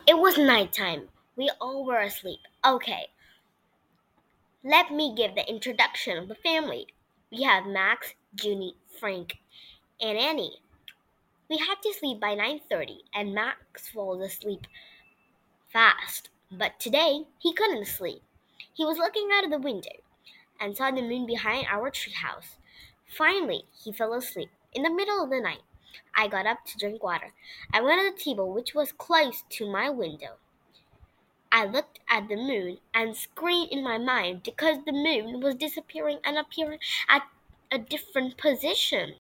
It was nighttime. We all were asleep. Okay, let me give the introduction of the family. We have Max, Junie, Frank, and Annie. We had to sleep by 9:30, and Max falls asleep fast. But today, he couldn't sleep. He was looking out of the window and saw the moon behind our treehouse. Finally, he fell asleep in the middle of the night. I got up to drink water. I went to the table which was close to my window. I looked at the moon and screamed in my mind because the moon was disappearing and appearing at a different position.